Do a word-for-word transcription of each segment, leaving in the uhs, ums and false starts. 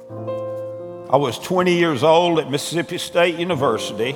I was twenty years old at Mississippi State University,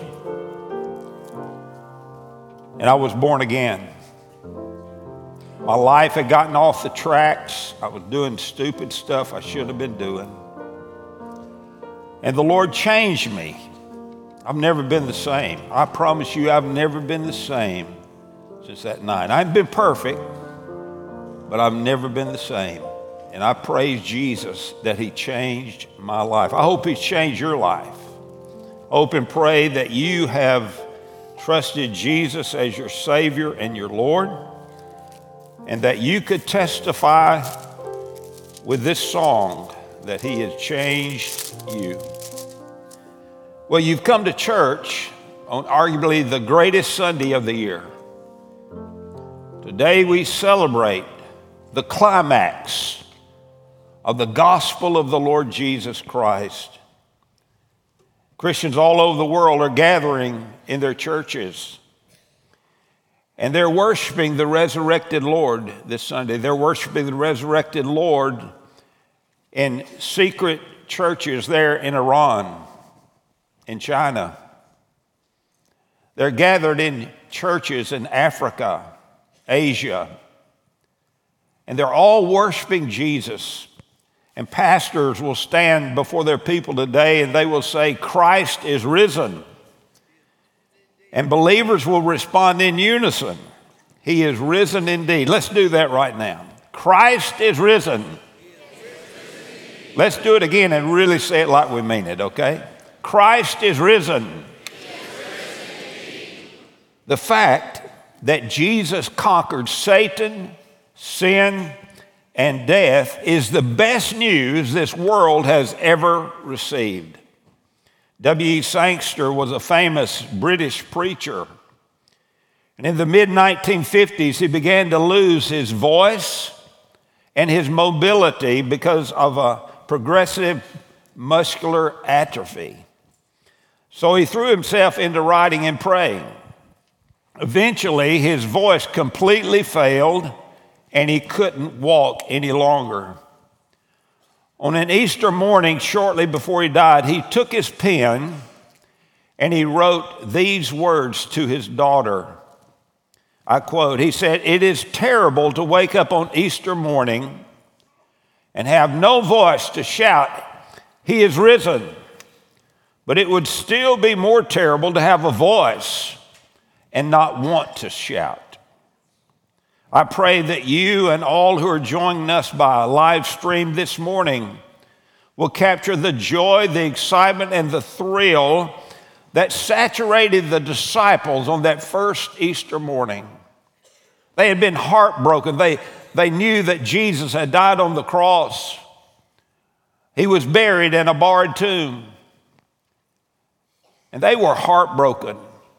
and I was born again. My life had gotten off the tracks. I was doing stupid stuff I should have been doing. And the Lord changed me. I've never been the same. I promise you, I've never been the same since that night. I haven't been perfect, but I've never been the same. And I praise Jesus that he changed my life. I hope he's changed your life. I hope and pray that you have trusted Jesus as your Savior and your Lord, and that you could testify with this song that he has changed you. Well, you've come to church on arguably the greatest Sunday of the year. Today we celebrate the climax of the gospel of the Lord Jesus Christ. Christians all over the world are gathering in their churches, and they're worshiping the resurrected Lord this Sunday. They're worshiping the resurrected Lord in secret churches there in Iran, in China. They're gathered in churches in Africa, Asia, and they're all worshiping Jesus. And pastors will stand before their people today and they will say, Christ is risen. And believers will respond in unison, he is risen indeed. Let's do that right now. Christ is risen. Let's do it again and really say it like we mean it, okay? Christ is risen. The fact that Jesus conquered Satan, sin, and death is the best news this world has ever received. W E Sangster was a famous British preacher. And in the mid nineteen fifties, he began to lose his voice and his mobility because of a progressive muscular atrophy. So he threw himself into writing and praying. Eventually, his voice completely failed, and he couldn't walk any longer. On an Easter morning, shortly before he died, he took his pen and he wrote these words to his daughter. I quote, he said, "It is terrible to wake up on Easter morning and have no voice to shout, 'He is risen.' But it would still be more terrible to have a voice and not want to shout." I pray that you and all who are joining us by live stream this morning will capture the joy, the excitement, and the thrill that saturated the disciples on that first Easter morning. They had been heartbroken. They, they knew that Jesus had died on the cross. He was buried in a barred tomb. And they were heartbroken.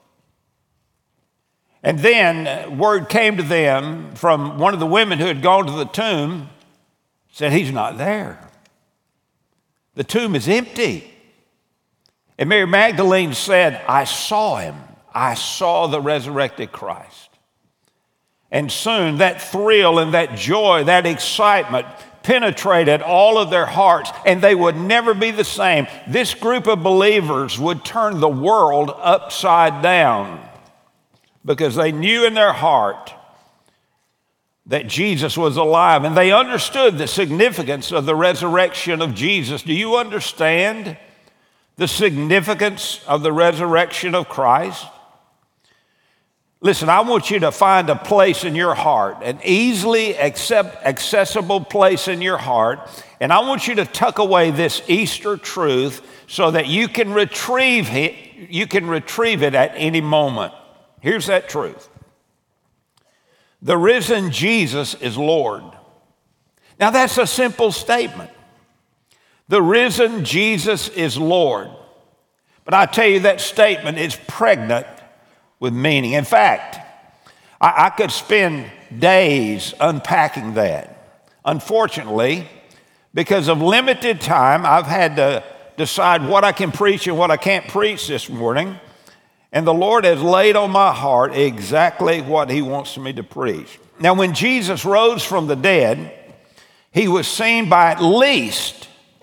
And then word came to them from one of the women who had gone to the tomb, said, "He's not there. The tomb is empty." And Mary Magdalene said, "I saw him. I saw the resurrected Christ." And soon that thrill and that joy, that excitement penetrated all of their hearts, and they would never be the same. This group of believers would turn the world upside down, because they knew in their heart that Jesus was alive, and they understood the significance of the resurrection of Jesus. Do you understand the significance of the resurrection of Christ? Listen, I want you to find a place in your heart, an easily accept, accessible place in your heart, and I want you to tuck away this Easter truth so that you can retrieve it, you can retrieve it at any moment. Here's that truth. The risen Jesus is Lord. Now that's a simple statement. The risen Jesus is Lord. But I tell you, that statement is pregnant with meaning. In fact, I, I could spend days unpacking that. Unfortunately, because of limited time, I've had to decide what I can preach and what I can't preach this morning. And the Lord has laid on my heart exactly what he wants me to preach. Now, when Jesus rose from the dead, he was seen by at least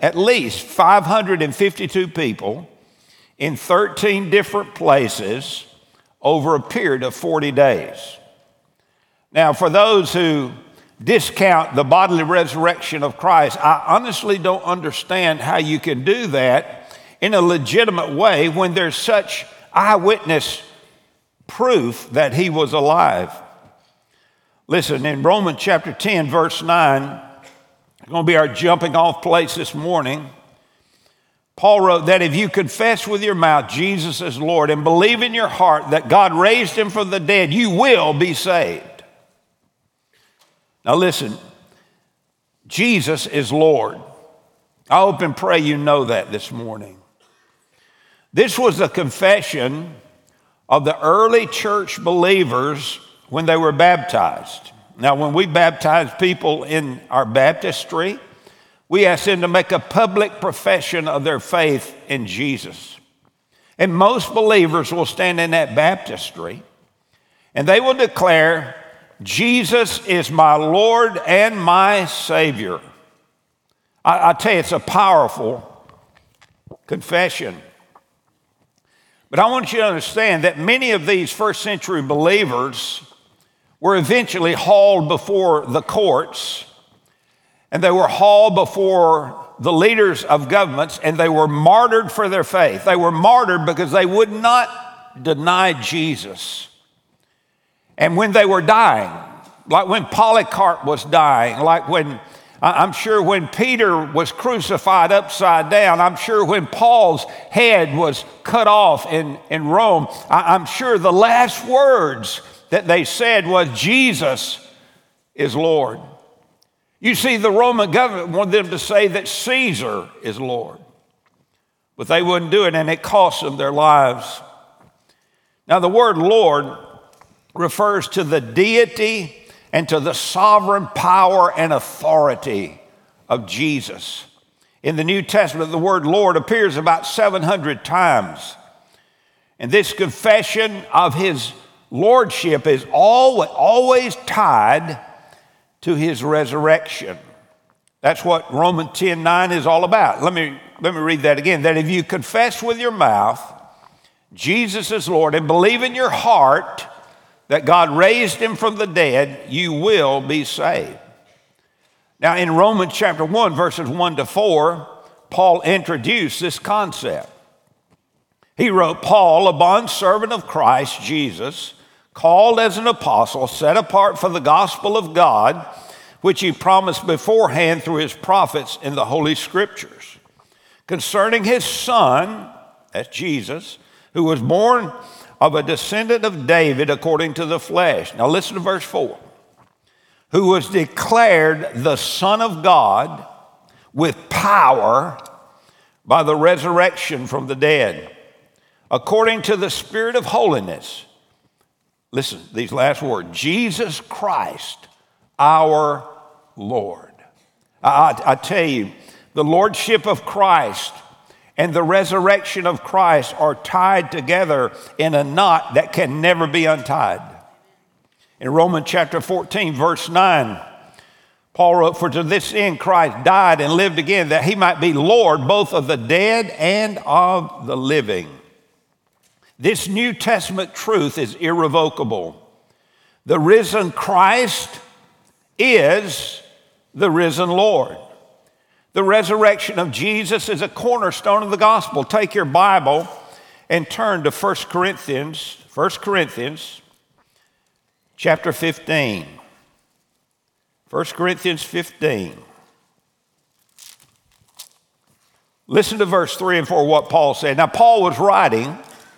at least five hundred fifty-two people in thirteen different places over a period of forty days. Now, for those who discount the bodily resurrection of Christ, I honestly don't understand how you can do that in a legitimate way when there's such eyewitness proof that he was alive. Listen, in Romans chapter ten, verse nine, it's going to be our jumping off place this morning. Paul wrote that if you confess with your mouth Jesus is Lord and believe in your heart that God raised him from the dead, you will be saved. Now listen, Jesus is Lord. I hope and pray you know that this morning. This was the confession of the early church believers when they were baptized. Now, when we baptize people in our baptistry, we ask them to make a public profession of their faith in Jesus. And most believers will stand in that baptistry and they will declare, Jesus is my Lord and my Savior. I, I tell you, it's a powerful confession. But I want you to understand that many of these first century believers were eventually hauled before the courts, and they were hauled before the leaders of governments, and they were martyred for their faith. They were martyred because they would not deny Jesus. And when they were dying, like when Polycarp was dying, like when, I'm sure when Peter was crucified upside down, I'm sure when Paul's head was cut off in, in Rome, I'm sure the last words that they said was, Jesus is Lord. You see, the Roman government wanted them to say that Caesar is Lord, but they wouldn't do it, and it cost them their lives. Now, the word Lord refers to the deity and to the sovereign power and authority of Jesus. In the New Testament, the word Lord appears about seven hundred times. And this confession of his lordship is always, always tied to his resurrection. That's what Romans ten nine is all about. Let me, let me read that again. That if you confess with your mouth Jesus is Lord and believe in your heart that God raised him from the dead, you will be saved. Now, in Romans chapter one, verses one to four, Paul introduced this concept. He wrote, Paul, a bondservant of Christ Jesus, called as an apostle, set apart for the gospel of God, which he promised beforehand through his prophets in the Holy Scriptures, concerning his Son, that's Jesus, who was born of a descendant of David according to the flesh. Now listen to verse four. Who was declared the Son of God with power by the resurrection from the dead, according to the Spirit of holiness. Listen, these last words, Jesus Christ, our Lord. I, I, I tell you, the Lordship of Christ and the resurrection of Christ are tied together in a knot that can never be untied. In Romans chapter fourteen, verse nine, Paul wrote, for to this end Christ died and lived again, that he might be Lord both of the dead and of the living. This New Testament truth is irrevocable. The risen Christ is the risen Lord. The resurrection of Jesus is a cornerstone of the gospel. Take your Bible and turn to First Corinthians, First Corinthians chapter fifteen. First Corinthians fifteen. Listen to verse three and four, what Paul said. Now, Paul was writing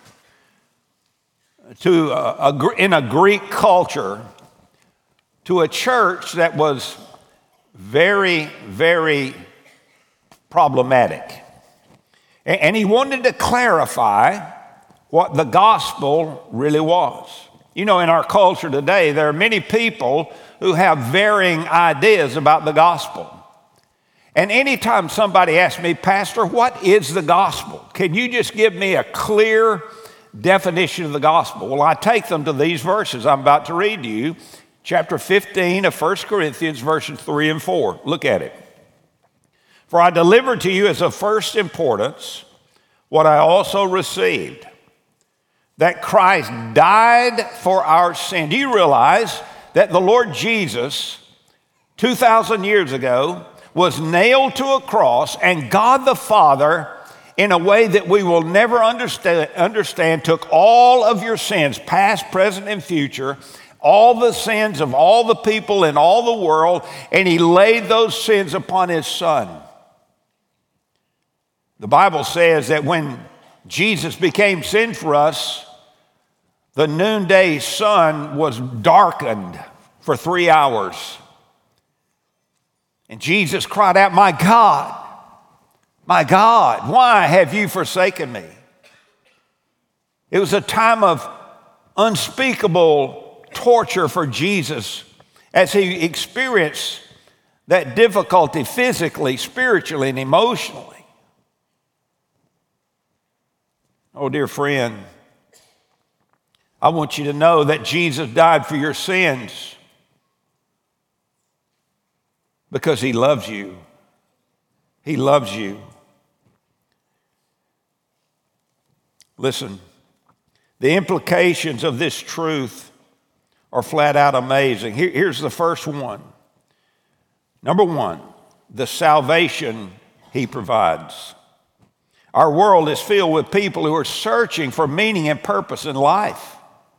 to a, a, in a Greek culture to a church that was very, very problematic. And, and he wanted to clarify what the gospel really was. You know, in our culture today, there are many people who have varying ideas about the gospel. And anytime somebody asks me, Pastor, what is the gospel? Can you just give me a clear definition of the gospel? Well, I take them to these verses I'm about to read to you, chapter fifteen of First Corinthians, verses three and four. Look at it. For I delivered to you as of first importance what I also received, that Christ died for our sin. Do you realize that the Lord Jesus, two thousand years ago, was nailed to a cross, and God the Father, in a way that we will never understand, understand, took all of your sins, past, present, and future, all the sins of all the people in all the world, and he laid those sins upon his Son. The Bible says that when Jesus became sin for us, the noonday sun was darkened for three hours. And Jesus cried out, "My God, my God, why have you forsaken me?" It was a time of unspeakable torture for Jesus as he experienced that difficulty physically, spiritually, and emotionally. Oh, dear friend, I want you to know that Jesus died for your sins because he loves you. He loves you. Listen, the implications of this truth are flat out amazing. Here, here's the first one. Number one, the salvation he provides. Our world is filled with people who are searching for meaning and purpose in life.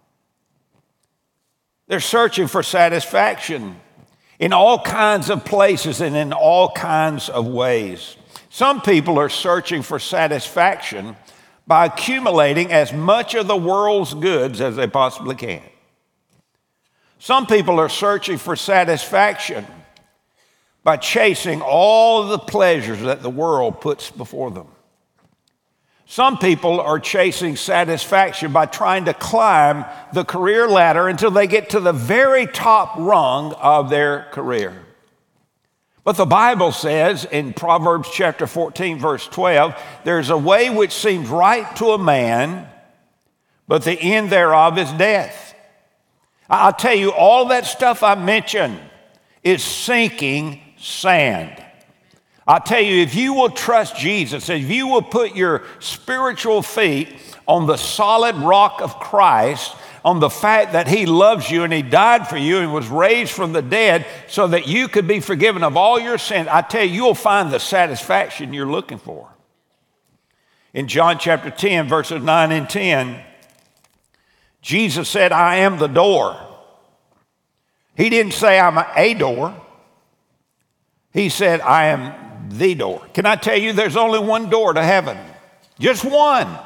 They're searching for satisfaction in all kinds of places and in all kinds of ways. Some people are searching for satisfaction by accumulating as much of the world's goods as they possibly can. Some people are searching for satisfaction by chasing all of the pleasures that the world puts before them. Some people are chasing satisfaction by trying to climb the career ladder until they get to the very top rung of their career. But the Bible says in Proverbs chapter fourteen, verse twelve, there's a way which seems right to a man, but the end thereof is death. I'll tell you, all that stuff I mentioned is sinking sand. I'll tell you, if you will trust Jesus, if you will put your spiritual feet on the solid rock of Christ, on the fact that he loves you and he died for you and was raised from the dead so that you could be forgiven of all your sins, I tell you, you'll find the satisfaction you're looking for. In John chapter ten, verses nine and ten, Jesus said, "I am the door." He didn't say I'm a door. He said, "I am the door." Can I tell you, there's only one door to heaven, just one.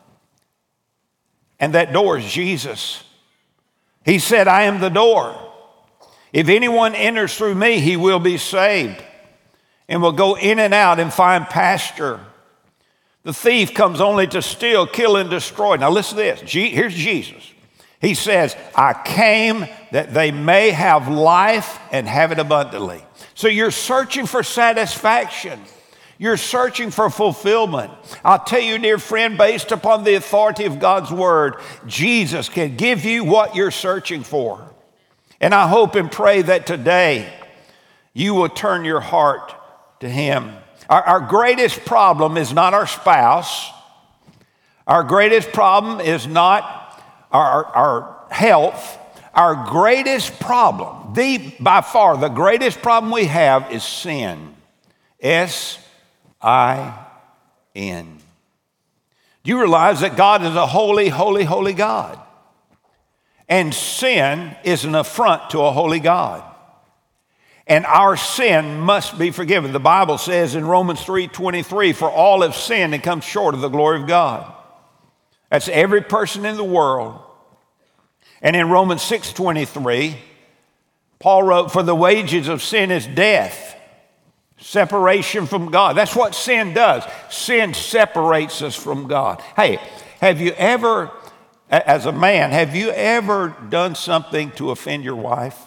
And that door is Jesus. He said, "I am the door. If anyone enters through me, he will be saved and will go in and out and find pasture. The thief comes only to steal, kill, and destroy." Now listen to this. Here's Jesus. He says, "I came that they may have life and have it abundantly." So you're searching for satisfaction. You're searching for fulfillment. I'll tell you, dear friend, based upon the authority of God's word, Jesus can give you what you're searching for. And I hope and pray that today you will turn your heart to him. Our, our greatest problem is not our spouse. Our greatest problem is not our, our health. Our greatest problem, the, by far the greatest problem we have is sin. S I N. Do you realize that God is a holy, holy, holy God? And sin is an affront to a holy God. And our sin must be forgiven. The Bible says in Romans three twenty-three, "For all have sinned and come short of the glory of God." That's every person in the world. And in Romans six twenty-three, Paul wrote, "For the wages of sin is death, separation from God." That's what sin does. Sin separates us from God. Hey, have you ever, as a man, have you ever done something to offend your wife?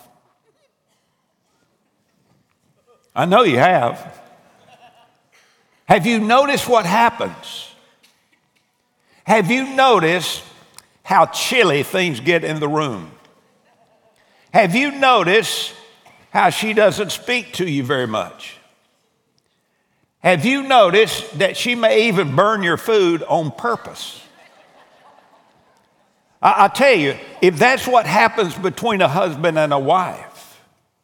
I know you have. Have you noticed what happens? Have you noticed how chilly things get in the room? Have you noticed how she doesn't speak to you very much? Have you noticed that she may even burn your food on purpose? I, I tell you, if that's what happens between a husband and a wife,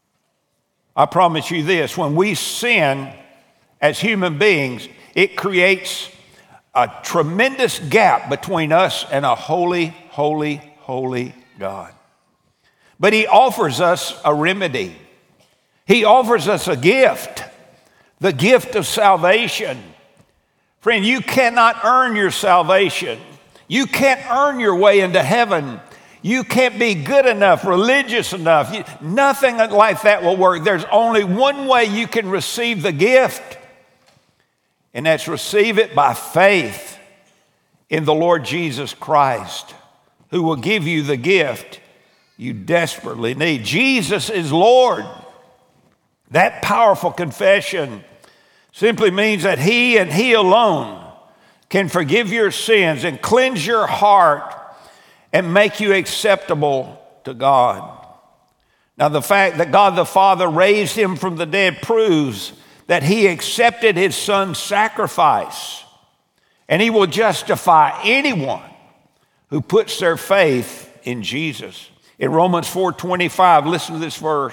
I promise you this, when we sin as human beings, it creates a tremendous gap between us and a holy, holy, holy God. But he offers us a remedy. He offers us a gift, the gift of salvation. Friend, you cannot earn your salvation. You can't earn your way into heaven. You can't be good enough, religious enough. You, nothing like that will work. There's only one way you can receive the gift, and that's receive it by faith in the Lord Jesus Christ, who will give you the gift you desperately need. Jesus is Lord. That powerful confession simply means that he and he alone can forgive your sins and cleanse your heart and make you acceptable to God. Now, the fact that God the Father raised him from the dead proves that he accepted his son's sacrifice, and he will justify anyone who puts their faith in Jesus. In Romans four twenty-five, listen to this verse.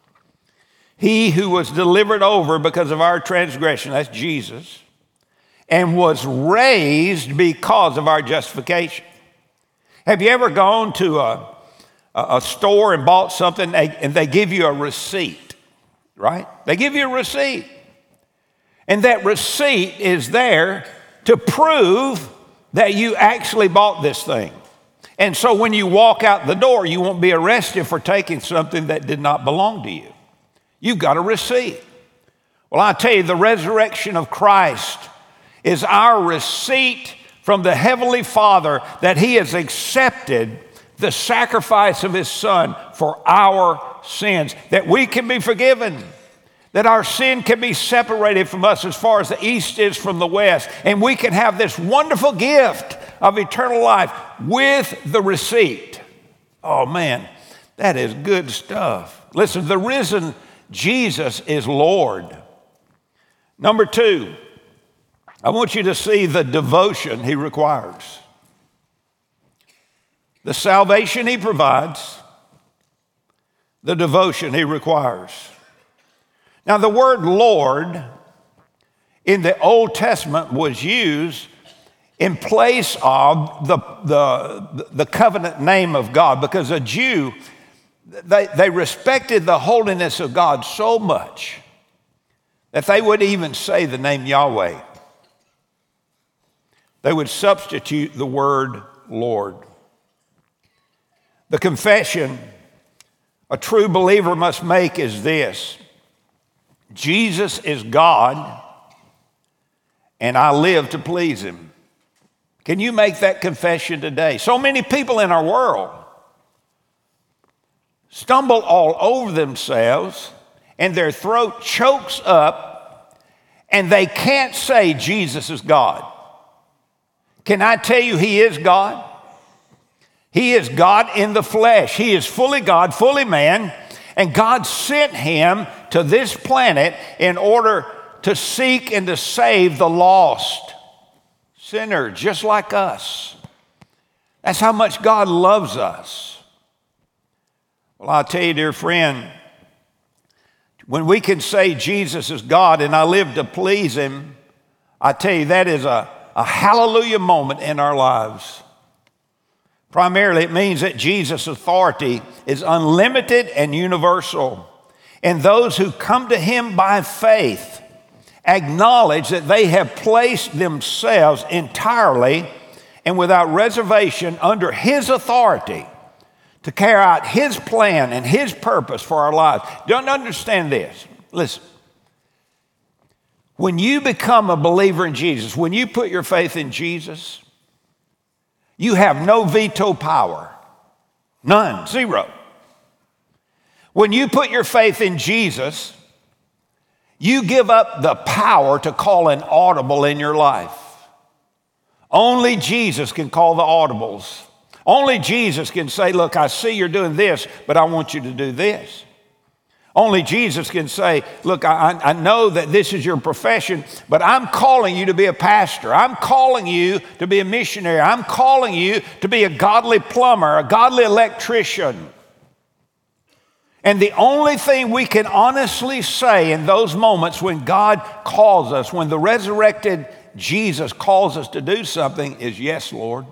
He who was delivered over because of our transgression, that's Jesus, and was raised because of our justification. Have you ever gone to a, a store and bought something and they give you a receipt, right? They give you a receipt. And that receipt is there to prove that you actually bought this thing. And so when you walk out the door, you won't be arrested for taking something that did not belong to you. You've got a receipt. Well, I tell you, the resurrection of Christ is our receipt from the Heavenly Father that he has accepted the sacrifice of his Son for our sins, that we can be forgiven, that our sin can be separated from us as far as the east is from the west, and we can have this wonderful gift of eternal life with the receipt. Oh man, that is good stuff. Listen, the risen Jesus is Lord. Number two, I want you to see the devotion he requires. The salvation he provides, the devotion he requires. Now, the word Lord in the Old Testament was used in place of the, the, the covenant name of God, because a Jew, they, they respected the holiness of God so much that they would even say the name Yahweh. They would substitute the word Lord. The confession a true believer must make is this: Jesus is God, and I live to please him. Can you make that confession today? So many people in our world stumble all over themselves, and their throat chokes up, and they can't say Jesus is God. Can I tell you, he is God? He is God in the flesh. He is fully God, fully man, and God sent him to this planet in order to seek and to save the lost sinner, just like us. That's how much God loves us. Well, I'll tell you, dear friend, when we can say Jesus is God and I live to please him, I tell you, that is a, a hallelujah moment in our lives. Primarily, it means that Jesus' authority is unlimited and universal. And those who come to him by faith acknowledge that they have placed themselves entirely and without reservation under his authority to carry out his plan and his purpose for our lives. Don't understand this. Listen. When you become a believer in Jesus, when you put your faith in Jesus, you have no veto power. None. Zero. When you put your faith in Jesus, you give up the power to call an audible in your life. Only Jesus can call the audibles. Only Jesus can say, look, I see you're doing this, but I want you to do this. Only Jesus can say, look, I, I know that this is your profession, but I'm calling you to be a pastor. I'm calling you to be a missionary. I'm calling you to be a godly plumber, a godly electrician. And the only thing we can honestly say in those moments when God calls us, when the resurrected Jesus calls us to do something, is yes, Lord.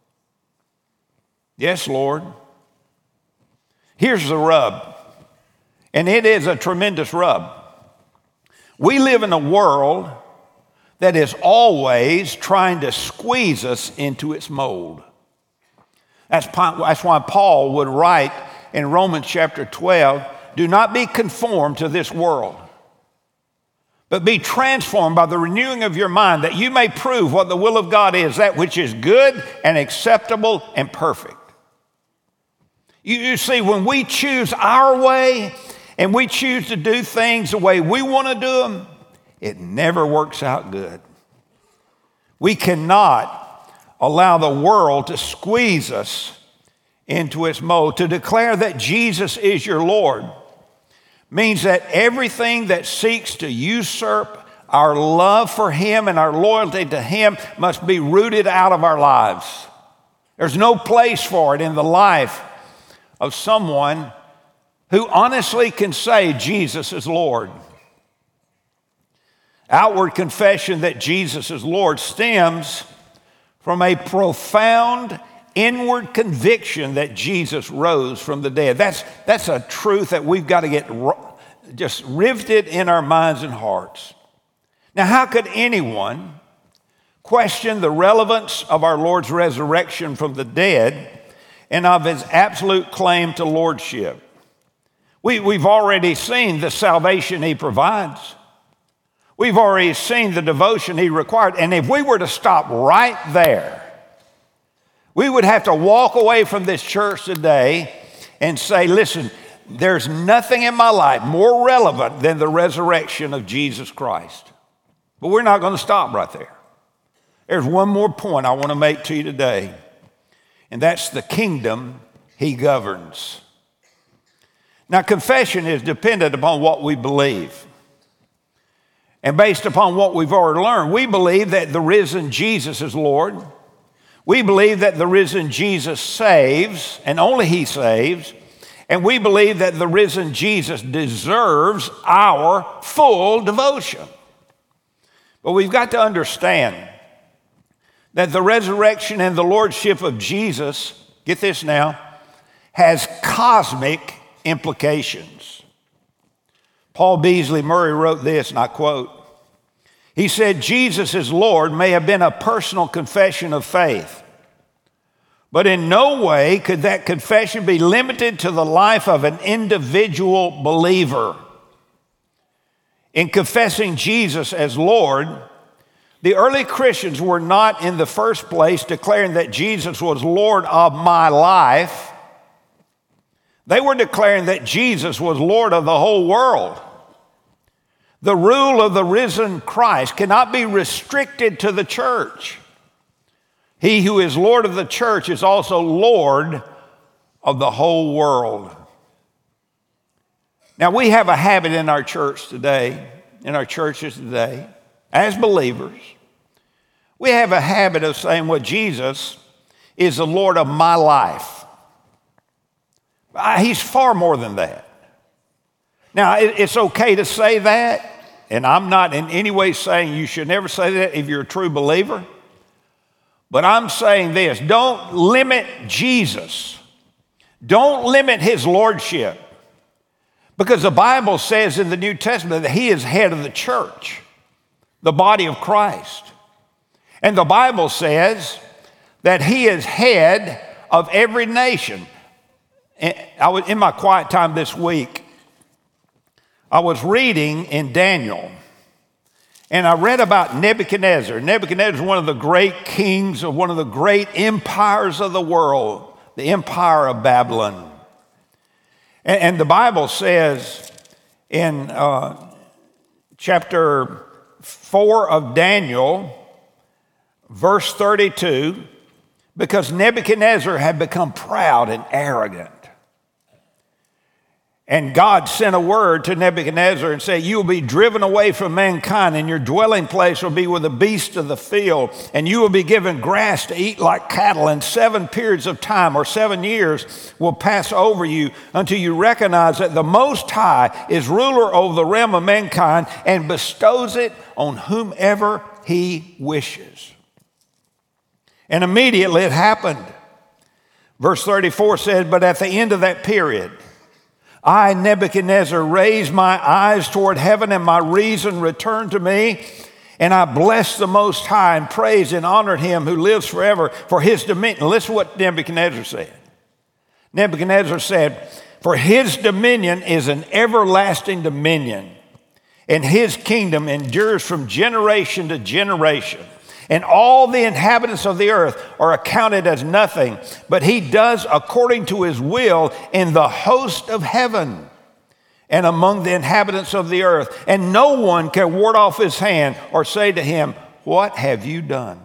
Yes, Lord. Here's the rub. And it is a tremendous rub. We live in a world that is always trying to squeeze us into its mold. That's, that's why Paul would write in Romans chapter twelve, do not be conformed to this world, but be transformed by the renewing of your mind, that you may prove what the will of God is, that which is good and acceptable and perfect. You, you see, when we choose our way, and we choose to do things the way we want to do them, it never works out good. We cannot allow the world to squeeze us into its mold. To declare that Jesus is your Lord means that everything that seeks to usurp our love for Him and our loyalty to Him must be rooted out of our lives. There's no place for it in the life of someone who honestly can say Jesus is Lord. Outward confession that Jesus is Lord stems from a profound inward conviction that Jesus rose from the dead. That's, that's a truth that we've got to get just riveted in our minds and hearts. Now, how could anyone question the relevance of our Lord's resurrection from the dead and of His absolute claim to lordship? We, we've already seen the salvation He provides. We've already seen the devotion He required. And if we were to stop right there, we would have to walk away from this church today and say, listen, there's nothing in my life more relevant than the resurrection of Jesus Christ. But we're not going to stop right there. There's one more point I want to make to you today, and that's the kingdom He governs. Now, confession is dependent upon what we believe. And based upon what we've already learned, we believe that the risen Jesus is Lord. We believe that the risen Jesus saves, and only He saves. And we believe that the risen Jesus deserves our full devotion. But we've got to understand that the resurrection and the lordship of Jesus, get this now, has cosmic implications. Paul Beasley Murray wrote this, and I quote, he said, Jesus is Lord may have been a personal confession of faith, but in no way could that confession be limited to the life of an individual believer. In confessing Jesus as Lord, the early Christians were not in the first place declaring that Jesus was Lord of my life. They were declaring that Jesus was Lord of the whole world. The rule of the risen Christ cannot be restricted to the church. He who is Lord of the church is also Lord of the whole world. Now, we have a habit in our church today, in our churches today, as believers, we have a habit of saying, well, Jesus is the Lord of my life. He's far more than that. Now, it's okay to say that, and I'm not in any way saying you should never say that if you're a true believer, but I'm saying this, don't limit Jesus. Don't limit His lordship, because the Bible says in the New Testament that He is head of the church, the body of Christ. And the Bible says that He is head of every nation. I was in my quiet time this week, I was reading in Daniel, and I read about Nebuchadnezzar. Nebuchadnezzar is one of the great kings of one of the great empires of the world, the empire of Babylon. And, and the Bible says in uh, chapter four of Daniel, verse thirty-two, because Nebuchadnezzar had become proud and arrogant. And God sent a word to Nebuchadnezzar and said, you will be driven away from mankind, and your dwelling place will be with the beasts of the field, and you will be given grass to eat like cattle, and seven periods of time, or seven years, will pass over you until you recognize that the Most High is ruler over the realm of mankind and bestows it on whomever he wishes. And immediately it happened. Verse thirty-four said, but at the end of that period, I, Nebuchadnezzar, raised my eyes toward heaven, and my reason returned to me. And I blessed the Most High and praised and honored him who lives forever for his dominion. Listen to what Nebuchadnezzar said. Nebuchadnezzar said, for his dominion is an everlasting dominion, and his kingdom endures from generation to generation. And all the inhabitants of the earth are accounted as nothing, but he does according to his will in the host of heaven and among the inhabitants of the earth. And no one can ward off his hand or say to him, what have you done?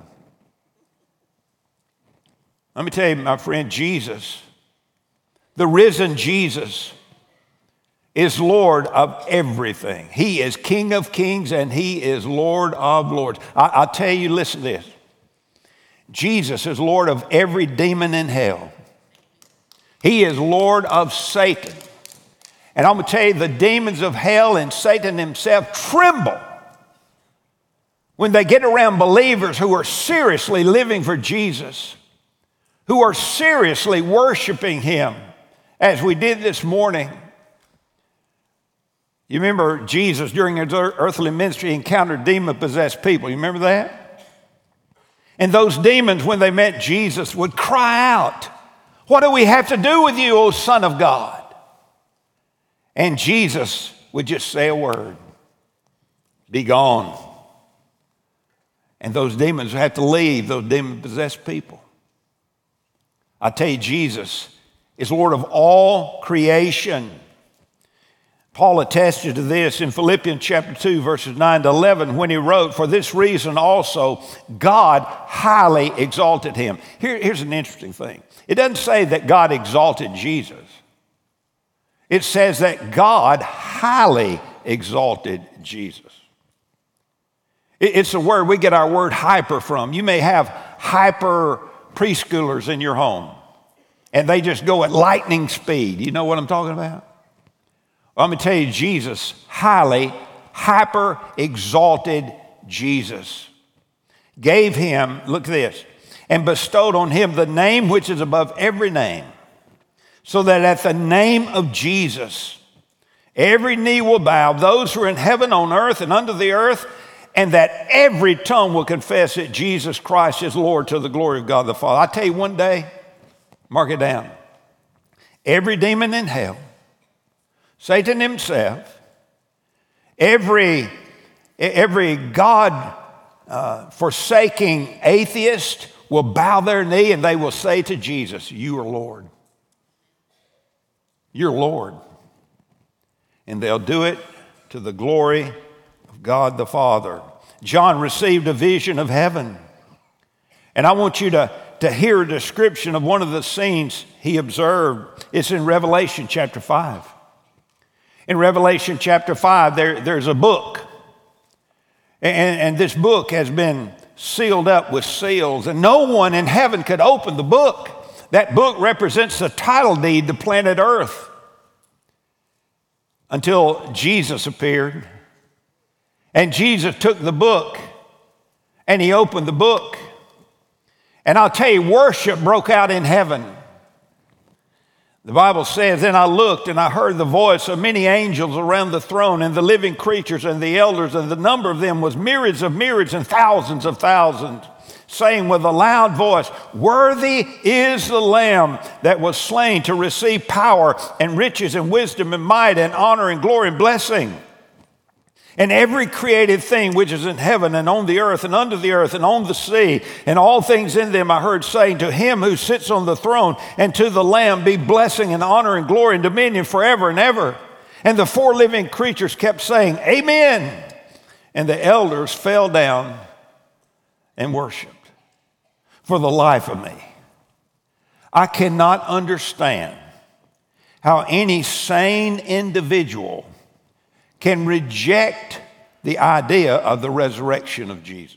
Let me tell you, my friend, Jesus, the risen Jesus, is Lord of everything. He is King of kings and he is Lord of lords. I, I'll tell you, listen to this. Jesus is Lord of every demon in hell. He is Lord of Satan. And I'm going to tell you, the demons of hell and Satan himself tremble when they get around believers who are seriously living for Jesus, who are seriously worshiping him, as we did this morning. You remember Jesus during his earthly ministry encountered demon-possessed people. You remember that? And those demons, when they met Jesus, would cry out, what do we have to do with you, O Son of God? And Jesus would just say a word, be gone. And those demons would have to leave, those demon-possessed people. I tell you, Jesus is Lord of all creation. Paul attested to this in Philippians chapter two, verses nine to eleven, when he wrote, for this reason also God highly exalted him. Here, here's an interesting thing. It doesn't say that God exalted Jesus. It says that God highly exalted Jesus. It, it's a word, we get our word hyper from. You may have hyper preschoolers in your home, and they just go at lightning speed. You know what I'm talking about? Well, I'm going to tell you, Jesus highly, hyper exalted Jesus. Gave him, look at this, and bestowed on him the name which is above every name, so that at the name of Jesus, every knee will bow, those who are in heaven, on earth, and under the earth, and that every tongue will confess that Jesus Christ is Lord to the glory of God the Father. I tell you, one day, mark it down, every demon in hell, Satan himself, every, every God uh, forsaking atheist will bow their knee and they will say to Jesus, you are Lord. You're Lord. And they'll do it to the glory of God the Father. John received a vision of heaven. And I want you to, to hear a description of one of the scenes he observed. It's in Revelation chapter five. In Revelation chapter five, there, there's a book. And, and this book has been sealed up with seals, and no one in heaven could open the book. That book represents the title deed to planet Earth until Jesus appeared. And Jesus took the book and he opened the book. And I'll tell you, worship broke out in heaven. The Bible says, then I looked and I heard the voice of many angels around the throne and the living creatures and the elders, and the number of them was myriads of myriads and thousands of thousands, saying with a loud voice, worthy is the Lamb that was slain to receive power and riches and wisdom and might and honor and glory and blessing. And every created thing which is in heaven and on the earth and under the earth and on the sea and all things in them, I heard saying, to him who sits on the throne and to the Lamb be blessing and honor and glory and dominion forever and ever. And the four living creatures kept saying, amen. And the elders fell down and worshiped. For the life of me, I cannot understand how any sane individual can reject the idea of the resurrection of Jesus.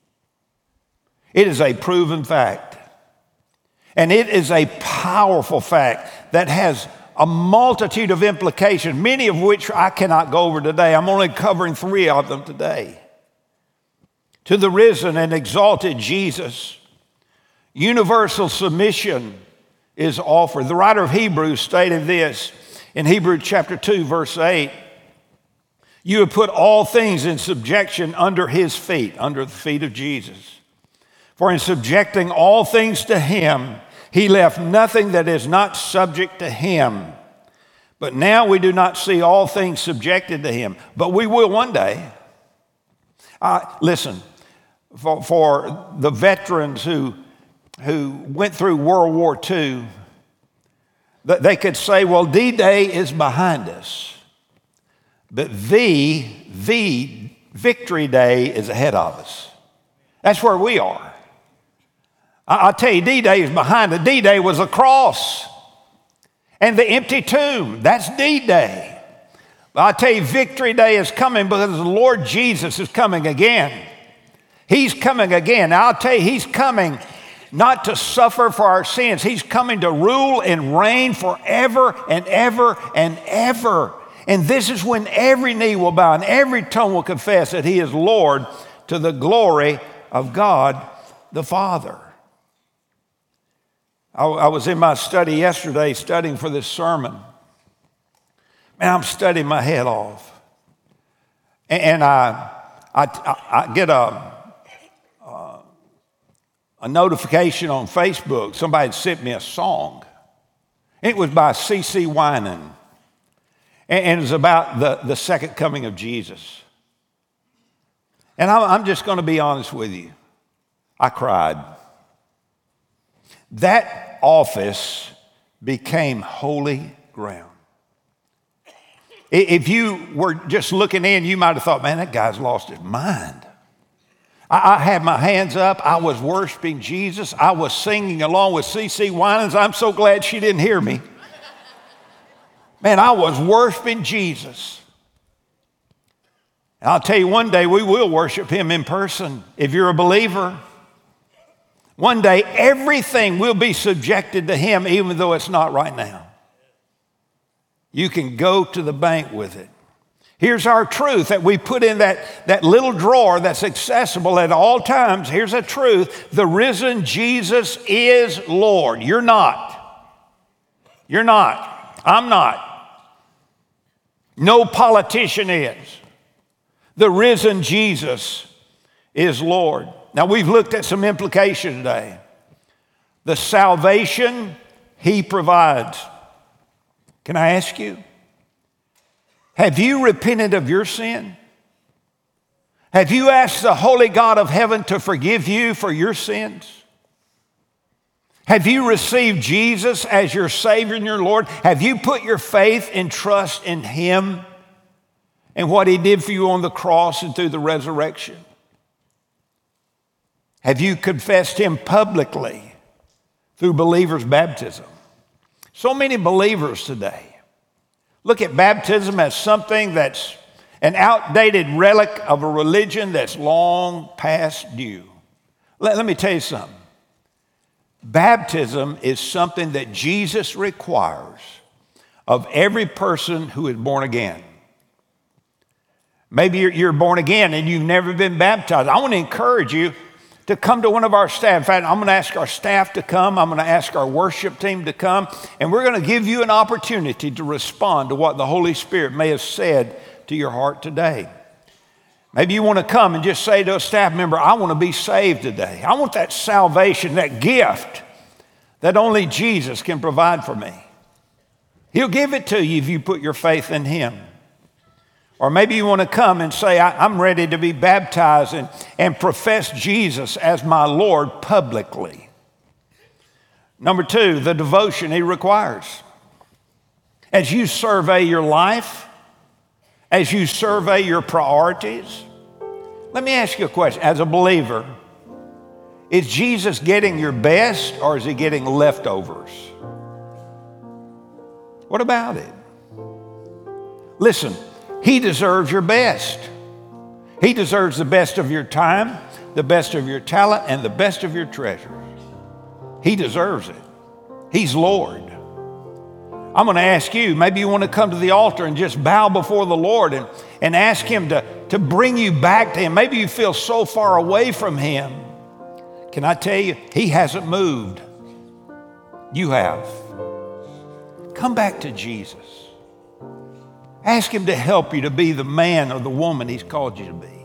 It is a proven fact. And it is a powerful fact that has a multitude of implications, many of which I cannot go over today. I'm only covering three of them today. To the risen and exalted Jesus, universal submission is offered. The writer of Hebrews stated this in Hebrews chapter two, verse eight. You have put all things in subjection under his feet, under the feet of Jesus. For in subjecting all things to him, he left nothing that is not subject to him. But now we do not see all things subjected to him, but we will one day. Uh, listen, for, for the veterans who, who went through World War Two, they could say, well, D-Day is behind us. But the, the Victory Day is ahead of us. That's where we are. I'll tell you, D-Day is behind us. D-Day was a cross and the empty tomb. That's D-Day. But I'll tell you, Victory Day is coming because the Lord Jesus is coming again. He's coming again. Now, I'll tell you, he's coming not to suffer for our sins. He's coming to rule and reign forever and ever and ever. And this is when every knee will bow and every tongue will confess that he is Lord, to the glory of God the Father. I, I was in my study yesterday studying for this sermon. Man, I'm studying my head off. And, and I, I, I get a, a, a notification on Facebook. Somebody had sent me a song. It was by C C Winans. And it was about the, the second coming of Jesus. And I'm, I'm just going to be honest with you. I cried. That office became holy ground. If you were just looking in, you might have thought, man, that guy's lost his mind. I, I had my hands up. I was worshiping Jesus. I was singing along with C C Winans. I'm so glad she didn't hear me. Man, I was worshiping Jesus. And I'll tell you, one day we will worship him in person if you're a believer. One day everything will be subjected to him, even though it's not right now. You can go to the bank with it. Here's our truth that we put in that, that little drawer that's accessible at all times. Here's a truth. The risen Jesus is Lord. You're not. You're not. I'm not. No politician is. The risen Jesus is Lord. Now, we've looked at some implication today. The salvation he provides. Can I ask you, have you repented of your sin? Have you asked the holy God of heaven to forgive you for your sins? Have you received Jesus as your Savior and your Lord? Have you put your faith and trust in him and what he did for you on the cross and through the resurrection? Have you confessed him publicly through believers' baptism? So many believers today look at baptism as something that's an outdated relic of a religion that's long past due. Let, let me tell you something. Baptism is something that Jesus requires of every person who is born again. Maybe you're, you're born again and you've never been baptized. I want to encourage you to come to one of our staff. In fact, I'm going to ask our staff to come. I'm going to ask our worship team to come. And we're going to give you an opportunity to respond to what the Holy Spirit may have said to your heart today. Maybe you want to come and just say to a staff member, I want to be saved today. I want that salvation, that gift that only Jesus can provide for me. He'll give it to you if you put your faith in him. Or maybe you want to come and say, I'm ready to be baptized and, and profess Jesus as my Lord publicly. Number two, the devotion he requires. As you survey your life, as you survey your priorities, let me ask you a question. As a believer, is Jesus getting your best or is he getting leftovers? What about it? Listen, he deserves your best. He deserves the best of your time, the best of your talent, and the best of your treasures. He deserves it. He's Lord. I'm going to ask you, maybe you want to come to the altar and just bow before the Lord and, and ask him to, to bring you back to him. Maybe you feel so far away from him. Can I tell you, he hasn't moved. You have. Come back to Jesus. Ask him to help you to be the man or the woman he's called you to be.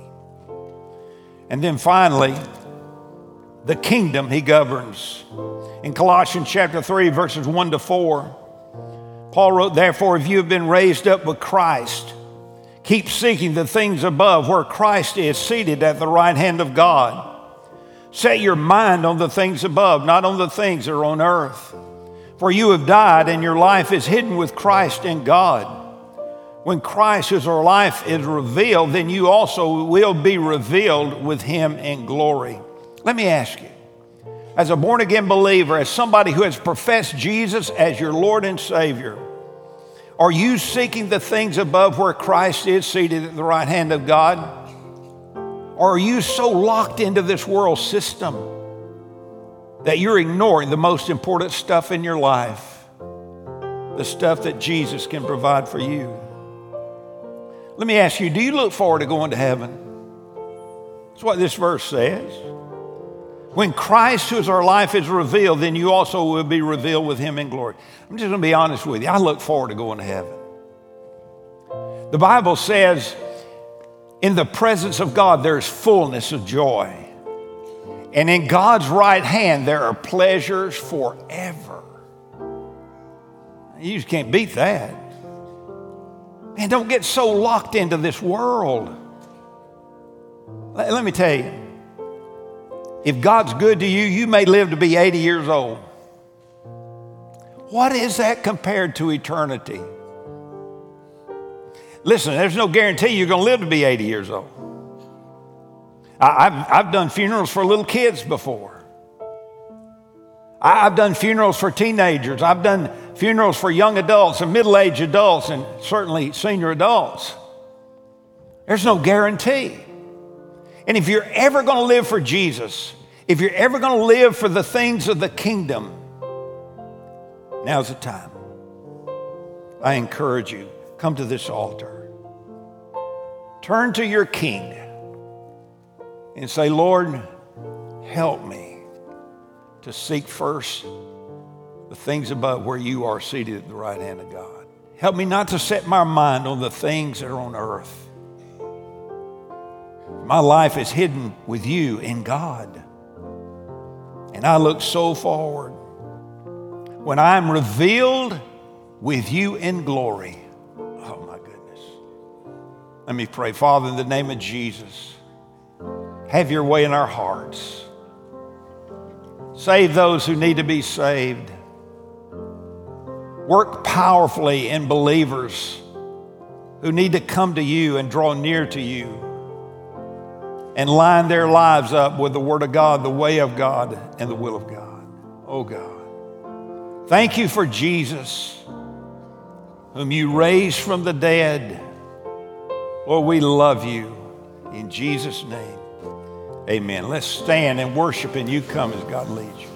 And then finally, the kingdom he governs. In Colossians chapter three, verses one to four, Paul wrote, therefore, if you have been raised up with Christ, keep seeking the things above where Christ is seated at the right hand of God. Set your mind on the things above, not on the things that are on earth. For you have died, and your life is hidden with Christ in God. When Christ, who's our life, is revealed, then you also will be revealed with him in glory. Let me ask you, as a born-again believer, as somebody who has professed Jesus as your Lord and Savior, are you seeking the things above where Christ is seated at the right hand of God? Or are you so locked into this world system that you're ignoring the most important stuff in your life, the stuff that Jesus can provide for you? Let me ask you, do you look forward to going to heaven? That's what this verse says. When Christ, who is our life, is revealed, then you also will be revealed with him in glory. I'm just going to be honest with you. I look forward to going to heaven. The Bible says, in the presence of God, there's fullness of joy. And in God's right hand, there are pleasures forever. You just can't beat that. Man, don't get so locked into this world. Let, let me tell you, if God's good to you, you may live to be eighty years old. What is that compared to eternity? Listen, there's no guarantee you're going to live to be eighty years old. I, I've, I've done funerals for little kids before. I, I've done funerals for teenagers. I've done funerals for young adults and middle-aged adults and certainly senior adults. There's no guarantee. And if you're ever going to live for Jesus, if you're ever going to live for the things of the kingdom, now's the time. I encourage you, come to this altar. Turn to your King and say, Lord, help me to seek first the things above where you are seated at the right hand of God. Help me not to set my mind on the things that are on earth. My life is hidden with you in God. And I look so forward when I'm revealed with you in glory. Oh my goodness. Let me pray. Father, in the name of Jesus, have your way in our hearts. Save those who need to be saved. Work powerfully in believers who need to come to you and draw near to you and line their lives up with the Word of God, the way of God, and the will of God. Oh God, thank you for Jesus, whom you raised from the dead. Lord, we love you. In Jesus' name, amen. Let's stand and worship, and you come as God leads you.